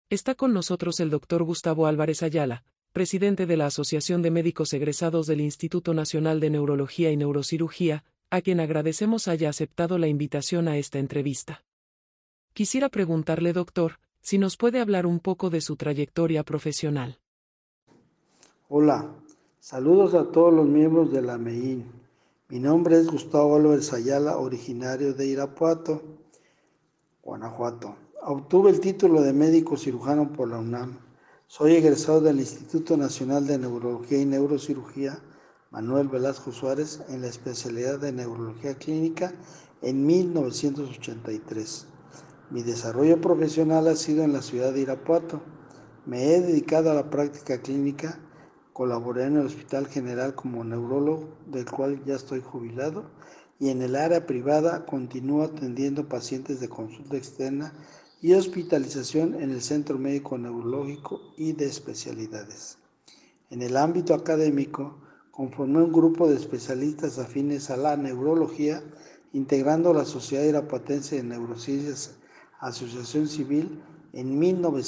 Está con nosotros el doctor Gustavo Álvarez Ayala, presidente de la Asociación de Médicos Egresados del Instituto Nacional de Neurología y Neurocirugía, a quien agradecemos haya aceptado la invitación a esta entrevista. Quisiera preguntarle, doctor, si nos puede hablar un poco de su trayectoria profesional. Hola, saludos a todos los miembros de la MEIN. Mi nombre es Gustavo Álvarez Ayala, originario de Irapuato, Guanajuato. Obtuve el título de médico cirujano por la UNAM. Soy egresado del Instituto Nacional de Neurología y Neurocirugía, Manuel Velasco Suárez, en la especialidad de Neurología Clínica en 1983. Mi desarrollo profesional ha sido en la ciudad de Irapuato. Me he dedicado a la práctica clínica, colaboré en el Hospital General como neurólogo, del cual ya estoy jubilado, y en el área privada continúo atendiendo pacientes de consulta externa y hospitalización en el Centro Médico Neurológico y de Especialidades. En el ámbito académico, conformé un grupo de especialistas afines a la neurología, integrando la Sociedad Irapuatense de Neurociencias, Asociación Civil, en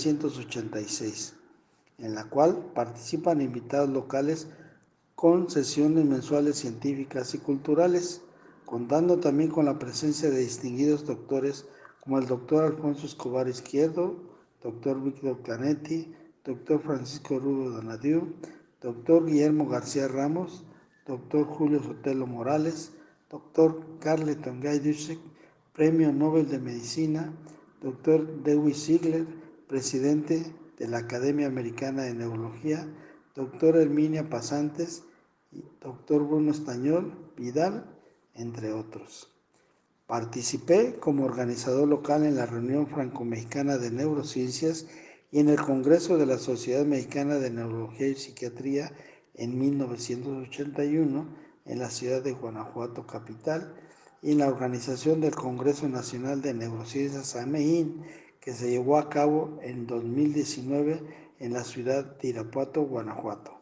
1986, en la cual participan invitados locales con sesiones mensuales científicas y culturales, contando también con la presencia de distinguidos doctores como el doctor Alfonso Escobar Izquierdo, doctor Víctor Canetti, doctor Francisco Rubio Donadiu, doctor Guillermo García Ramos, doctor Julio Sotelo Morales, doctor Carleton Gajdusek, Premio Nobel de Medicina, doctor Dewey Ziegler, presidente de la Academia Americana de Neurología, doctor Herminia Pasantes, doctor Bruno Estañol Vidal, entre otros. Participé como organizador local en la Reunión Franco-Mexicana de Neurociencias y en el Congreso de la Sociedad Mexicana de Neurología y Psiquiatría en 1981 en la ciudad de Guanajuato capital y en la organización del Congreso Nacional de Neurociencias AMEIN, que se llevó a cabo en 2019 en la ciudad de Irapuato, Guanajuato.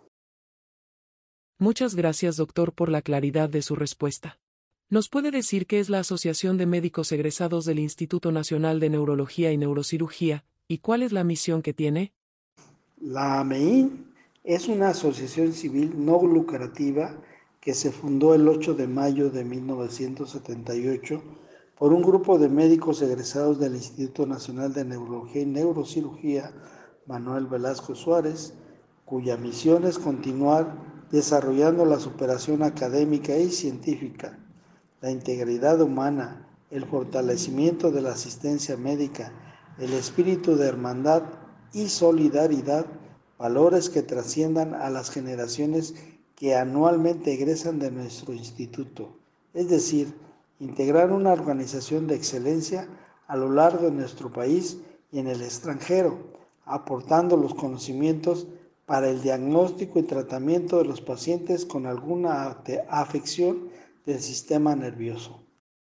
Muchas gracias, doctor, por la claridad de su respuesta. ¿Nos puede decir qué es la Asociación de Médicos Egresados del Instituto Nacional de Neurología y Neurocirugía, y cuál es la misión que tiene? La AMEIN es una asociación civil no lucrativa que se fundó el 8 de mayo de 1978 por un grupo de médicos egresados del Instituto Nacional de Neurología y Neurocirugía, Manuel Velasco Suárez, cuya misión es continuar desarrollando la superación académica y científica, la integridad humana, el fortalecimiento de la asistencia médica, el espíritu de hermandad y solidaridad, valores que trasciendan a las generaciones que anualmente egresan de nuestro instituto, es decir, integrar una organización de excelencia a lo largo de nuestro país y en el extranjero, aportando los conocimientos para el diagnóstico y tratamiento de los pacientes con alguna afección del sistema nervioso.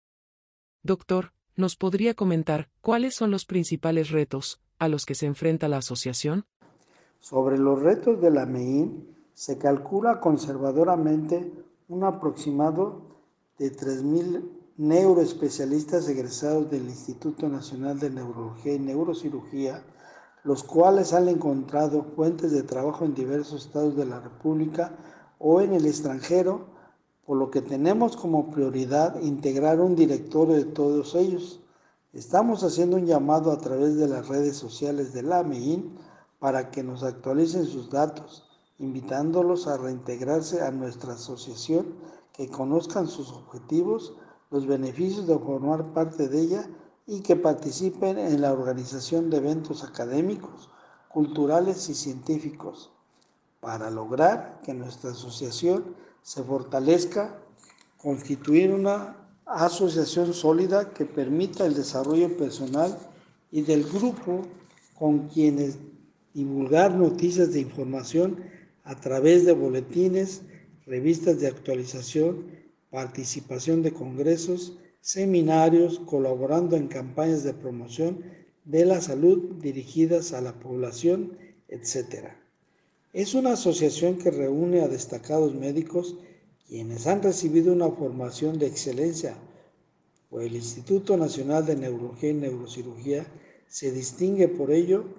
Doctor, ¿nos podría comentar cuáles son los principales retos a los que se enfrenta la asociación? Sobre los retos de la MEIN, se calcula conservadoramente un aproximado de 3,000 neuroespecialistas egresados del Instituto Nacional de Neurología y Neurocirugía, los cuales han encontrado fuentes de trabajo en diversos estados de la República o en el extranjero, por lo que tenemos como prioridad integrar un directorio de todos ellos. Estamos haciendo un llamado a través de las redes sociales de la MEIN para que nos actualicen sus datos, invitándolos a reintegrarse a nuestra asociación, que conozcan sus objetivos, los beneficios de formar parte de ella y que participen en la organización de eventos académicos, culturales y científicos, para lograr que nuestra asociación se fortalezca, constituir una asociación sólida que permita el desarrollo personal y del grupo con quienes divulgar noticias de información a través de boletines, revistas de actualización, participación de congresos, seminarios, colaborando en campañas de promoción de la salud dirigidas a la población, etc. Es una asociación que reúne a destacados médicos quienes han recibido una formación de excelencia, por el Instituto Nacional de Neurología y Neurocirugía se distingue por ello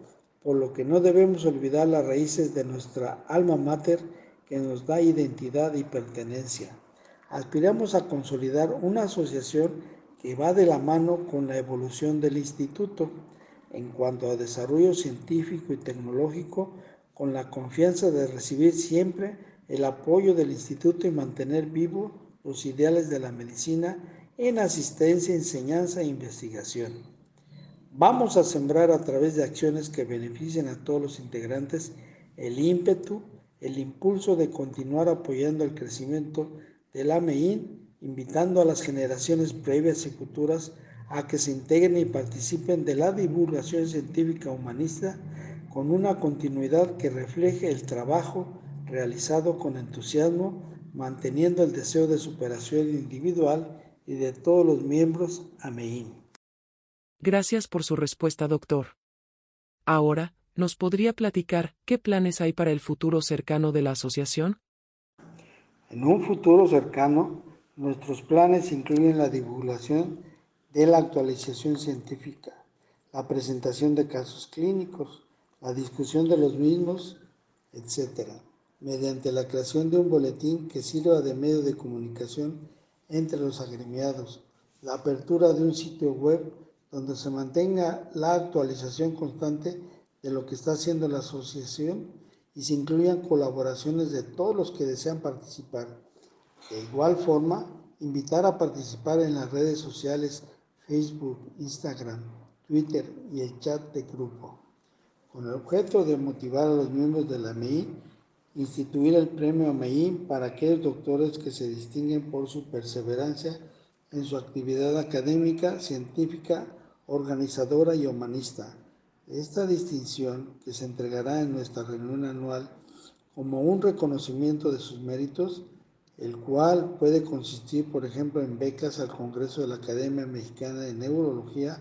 por lo que no debemos olvidar las raíces de nuestra alma mater que nos da identidad y pertenencia. Aspiramos a consolidar una asociación que va de la mano con la evolución del instituto en cuanto a desarrollo científico y tecnológico, con la confianza de recibir siempre el apoyo del instituto y mantener vivos los ideales de la medicina en asistencia, enseñanza e investigación. Vamos a sembrar a través de acciones que beneficien a todos los integrantes el ímpetu, el impulso de continuar apoyando el crecimiento del AMEIN, invitando a las generaciones previas y futuras a que se integren y participen de la divulgación científica humanista con una continuidad que refleje el trabajo realizado con entusiasmo, manteniendo el deseo de superación individual y de todos los miembros AMEIN. Gracias por su respuesta, doctor. Ahora, ¿nos podría platicar qué planes hay para el futuro cercano de la asociación? En un futuro cercano, nuestros planes incluyen la divulgación de la actualización científica, la presentación de casos clínicos, la discusión de los mismos, etc., mediante la creación de un boletín que sirva de medio de comunicación entre los agremiados, la apertura de un sitio web donde se mantenga la actualización constante de lo que está haciendo la asociación y se incluyan colaboraciones de todos los que desean participar. De igual forma, invitar a participar en las redes sociales Facebook, Instagram, Twitter y el chat de grupo, con el objeto de motivar a los miembros de la MEI, instituir el premio MEI para aquellos doctores que se distinguen por su perseverancia en su actividad académica, científica, organizadora y humanista. Esta distinción, que se entregará en nuestra reunión anual como un reconocimiento de sus méritos, el cual puede consistir, por ejemplo, en becas al Congreso de la Academia Mexicana de Neurología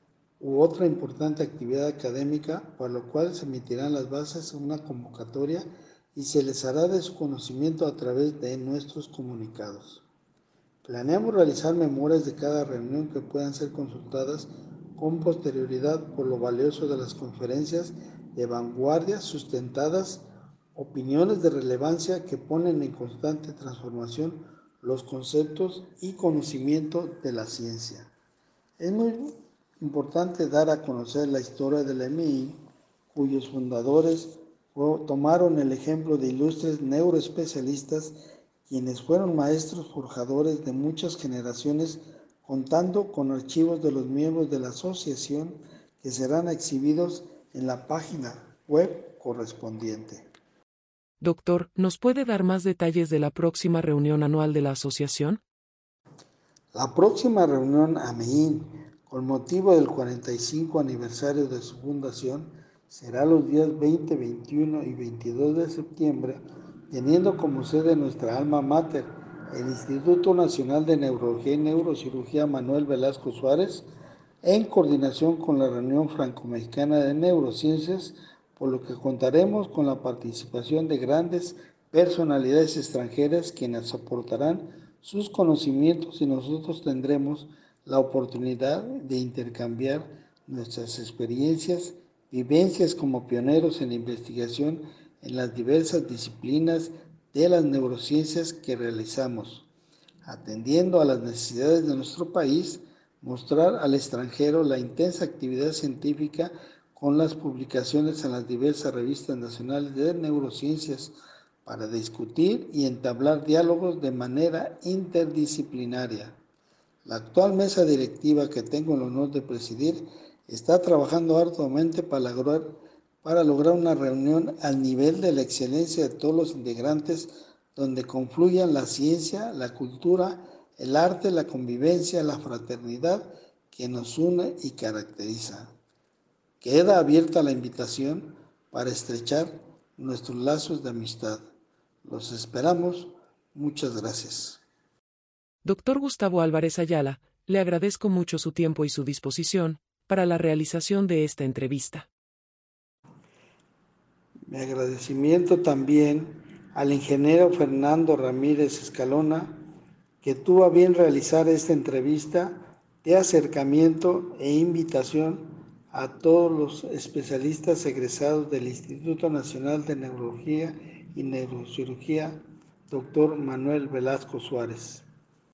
u otra importante actividad académica, para lo cual se emitirán las bases en una convocatoria y se les hará de su conocimiento a través de nuestros comunicados. Planeamos realizar memorias de cada reunión que puedan ser consultadas con posterioridad por lo valioso de las conferencias de vanguardia sustentadas, opiniones de relevancia que ponen en constante transformación los conceptos y conocimiento de la ciencia. Es muy importante dar a conocer la historia de la MI, cuyos fundadores tomaron el ejemplo de ilustres neuroespecialistas, quienes fueron maestros forjadores de muchas generaciones, contando con archivos de los miembros de la asociación que serán exhibidos en la página web correspondiente. Doctor, ¿nos puede dar más detalles de la próxima reunión anual de la asociación? La próxima reunión AMEIN, con motivo del 45 aniversario de su fundación, será los días 20, 21 y 22 de septiembre, teniendo como sede nuestra alma mater, el Instituto Nacional de Neurología y Neurocirugía Manuel Velasco Suárez, en coordinación con la reunión franco-mexicana de neurociencias, por lo que contaremos con la participación de grandes personalidades extranjeras quienes aportarán sus conocimientos y nosotros tendremos la oportunidad de intercambiar nuestras experiencias, vivencias como pioneros en la investigación en las diversas disciplinas de las neurociencias que realizamos, atendiendo a las necesidades de nuestro país, mostrar al extranjero la intensa actividad científica con las publicaciones en las diversas revistas nacionales de neurociencias para discutir y entablar diálogos de manera interdisciplinaria. La actual mesa directiva que tengo el honor de presidir está trabajando arduamente para lograr una reunión al nivel de la excelencia de todos los integrantes, donde confluyan la ciencia, la cultura, el arte, la convivencia, la fraternidad que nos une y caracteriza. Queda abierta la invitación para estrechar nuestros lazos de amistad. Los esperamos. Muchas gracias. Doctor Gustavo Álvarez Ayala, le agradezco mucho su tiempo y su disposición para la realización de esta entrevista. Mi agradecimiento también al ingeniero Fernando Ramírez Escalona, que tuvo a bien realizar esta entrevista de acercamiento e invitación a todos los especialistas egresados del Instituto Nacional de Neurología y Neurocirugía, doctor Manuel Velasco Suárez.